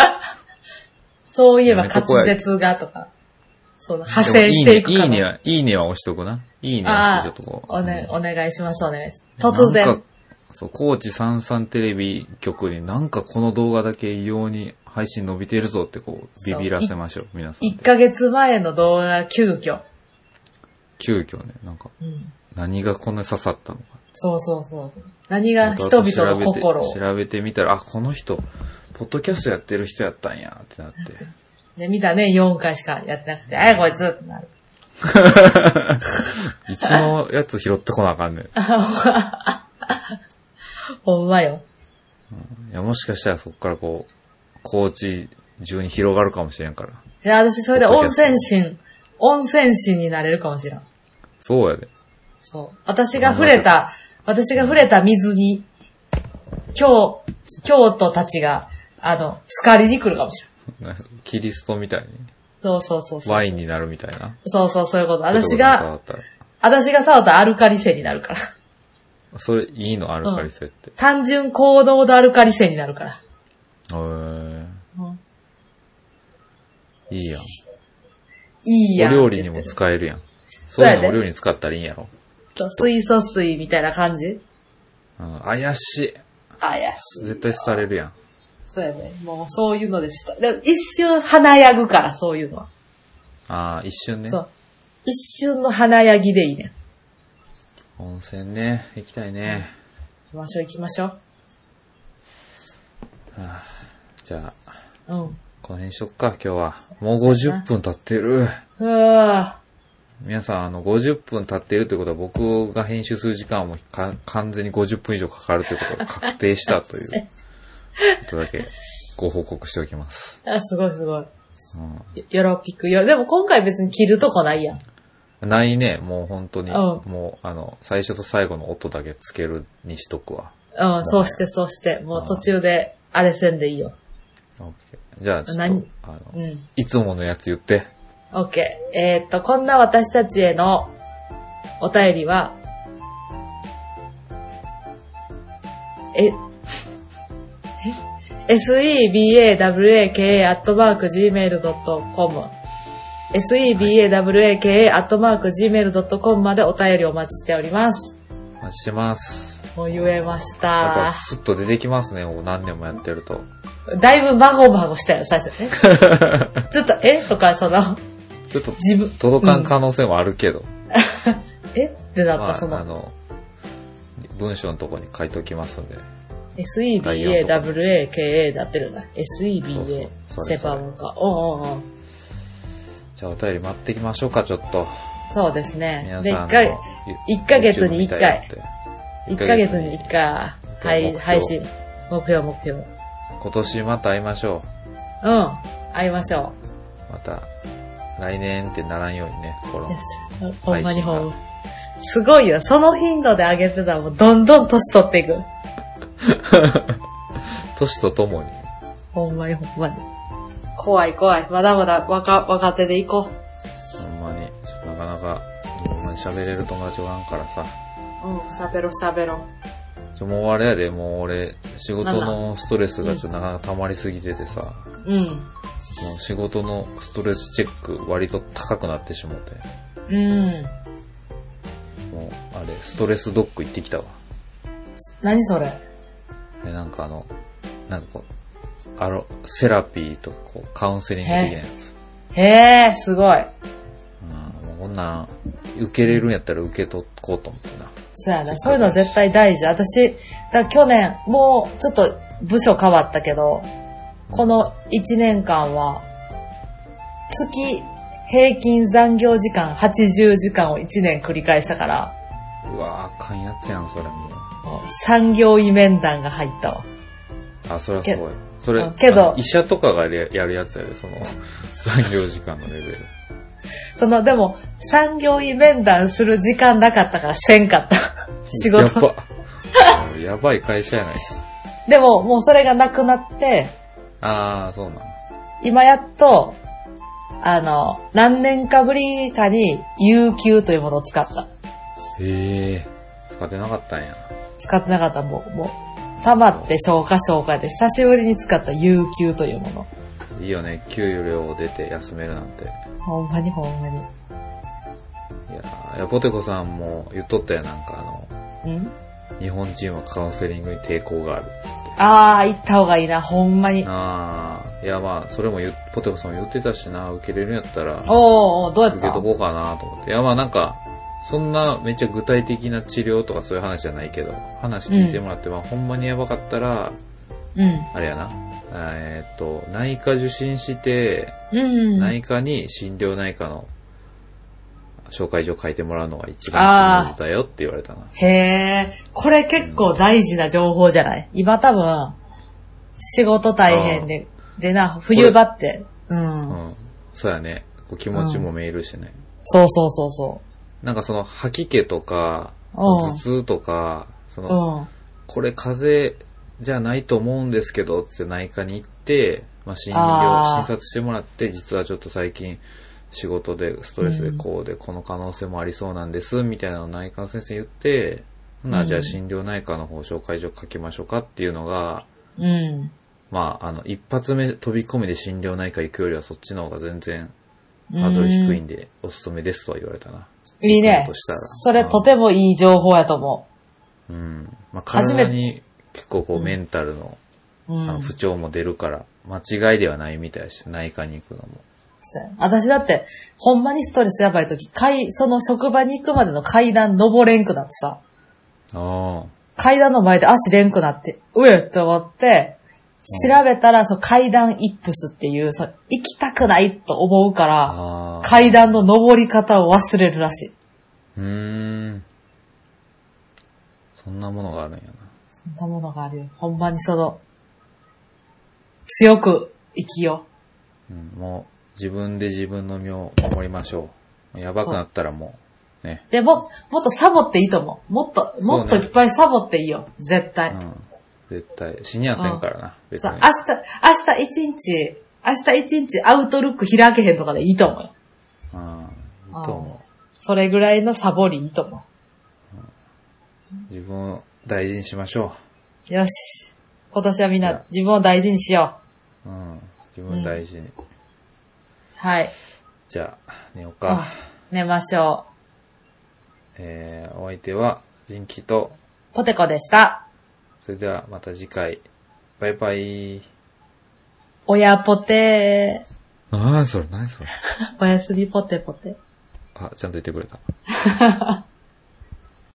そういえば滑舌がとか、派生していくかも。 いいねは押しとくな。いいねは押しとこう。 お願いします、突然。 そう、高知さんさんテレビ局になんかこの動画だけ異様に配信伸びてるぞってビビらせましょう、皆さん。 1ヶ月前の動画急遽ね、なんか、何がこんなに刺さったのか。 そう。何が人々の心を。 調べてみたら、この人、ポッドキャストやってる人やったんや、ってなって。 で、見たね、4回しかやってなくて、こいつってなる。 いつのやつ拾ってこなあかんねん。 ほんまよ。 いや、もしかしたらそっから高知中に広がるかもしれんから。 いや、私それで温泉神になれるかもしれん。 そうやで。 そう。私が触れた水に、京都たちが、浸かりに来るかもしれん。 キリストみたいに。 そう。 ワインになるみたいな。 そういうこと。私が触ったアルカリ性になるから。 それいいの、アルカリ性って。 単純高濃度アルカリ性になるから。 いいやん。 いいやん。 お料理にも使えるやん。そういうのお料理に使ったらいいんやろ。 水素水みたいな感じ？ 怪しい。絶対廃れるやん。 そうやね。もうそういうのででも一瞬華やぐから、そういうのは。 ああ、一瞬ね。 そう。一瞬の華やぎでいいね。 温泉ね、行きたいね。 行きましょう。 じゃあ、この辺にしとくか、今日は。もう50分経ってる。皆さん、50分経っているということは、僕が編集する時間はもう完全に50分以上かかるということが確定したということだけご報告しておきます。 すごい。よろぴくよ。でも今回別に切るとこないやん。 ないね。もう本当に、もう最初と最後の音だけつけるにしとくわ。 そうして。もう途中であれせんでいいよ。 じゃあ、ちょっと、いつものやつ言って。 OK。こんな私たちへのお便りは、sebawaka@gmail.com sebawaka@gmail.com までお便りお待ちしております。 お待ちしてます。 もう言えました。 やっぱスッと出てきますね、何年もやってると。 だいぶまごまごしたよ、最初ね。ずっと、とかちょっと届かん可能性もあるけど。 ってなった、 文章のとこに書いておきますんで。 sebawaka だってるんだ。seba セパモか。 じゃあお便り待っていきましょうか、ちょっと。 そうですね。 で、 1ヶ月に1回。1ヶ月に1回。配信。目標。 今年また会いましょう。会いましょう。また、来年ってならんようにね、 ほんまにすごいよ。その頻度で上げてたらもうどんどん年取っていく。 年とともに。 ほんまに。怖い。まだまだ若手でいこう。 ほんまに。なかなか、ほんまに喋れる友達おらんからさ。 喋ろう。 もうあれやで、もう俺、仕事のストレスがなかなか溜まりすぎててさ。もう仕事のストレスチェック割と高くなってしもうて。もう、あれ、ストレスドッグ行ってきたわ。 何それ？ なんかセラピーとかカウンセリング的なやつ。 へー、すごい。 もうこんなん、受けれるんやったら受け取こうと思ってな。 そうやな、そういうの絶対大事。私、去年、もうちょっと部署変わったけど、この1年間は、月平均残業時間80時間を1年繰り返したから。 うわぁ、あかんやつやん、それもう。 産業医面談が入ったわ。 それはすごい。それ、 けど医者とかがやるやつやで、その、残業時間のレベル。 でも、産業医面談する時間なかったからせんかった。仕事。 やばい会社やないか。 でも、もうそれがなくなって、 ああ、そうなの。 今やっと、何年かぶりかに、有給というものを使った。 へえ、使ってなかったんや。 使ってなかった、もう、溜まって消化で、久しぶりに使った有給というもの。 いいよね、給料出て休めるなんて。 ほんまに。いや、ポテコさんも言っとったよ、なんかん？ 日本人はカウンセリングに抵抗がある。 ああ、行った方がいいな、ほんまに。 ああ、いやまあ、それもポテコさんも言ってたしな、受けれるんやったら。 どうやった？ 受けとこうかなと思って。いやまあなんか、そんなめっちゃ具体的な治療とかそういう話じゃないけど、話聞いてもらって、まあほんまにやばかったら、あれやな。内科受診して、内科に心療内科の紹介状書いてもらうのが一番スムーズだよって言われたな。 へえ、これ結構大事な情報じゃない？今多分、仕事大変でな、冬場って。 そうやね。気持ちも見えるしね。 そう。 なんかその吐き気とか、頭痛とか、これ風邪じゃないと思うんですけど、って内科に行って、まあ診察してもらって、実はちょっと最近仕事でストレスでこの可能性もありそうなんです、みたいなのを内科の先生に言って、じゃあ診療内科の方紹介状書きましょうかっていうのが、まあ、一発目飛び込みで診療内科行くよりはそっちの方が全然ハードル低いんでおすすめですとは言われたな。 いいね。それとてもいい情報やと思う。まあ、体に結構メンタルの、不調も出るから間違いではないみたいだし、内科に行くのも。 私だって、ほんまにストレスやばい時、その職場に行くまでの階段登れんくなってさ。階段の前で足れんくなって、って思って、調べたら、階段イップスっていう、行きたくないと思うから、階段の登り方を忘れるらしい。 そんなものがあるんやな。 そんなものがあるよ。ほんまに強く生きよう。もう、自分で自分の身を守りましょう。やばくなったらもう、ね。 で、もっとサボっていいと思う。もっといっぱいサボっていいよ。絶対。 絶対。死にはせんからな。 別に。明日一日アウトルック開けへんとかでいいと思うよ。 いいと思う。 それぐらいのサボりいいと思う。 自分を大事にしましょう。よし。今年はみんな自分を大事にしよう。自分を大事に。 はい。 じゃあ、寝ようか。 寝ましょう。お相手は、ジンキと、 ポテコでした。 それではまた次回。バイバイ。 親ポテー。何それ。 おやすみポテポテ。 ちゃんと言ってくれた。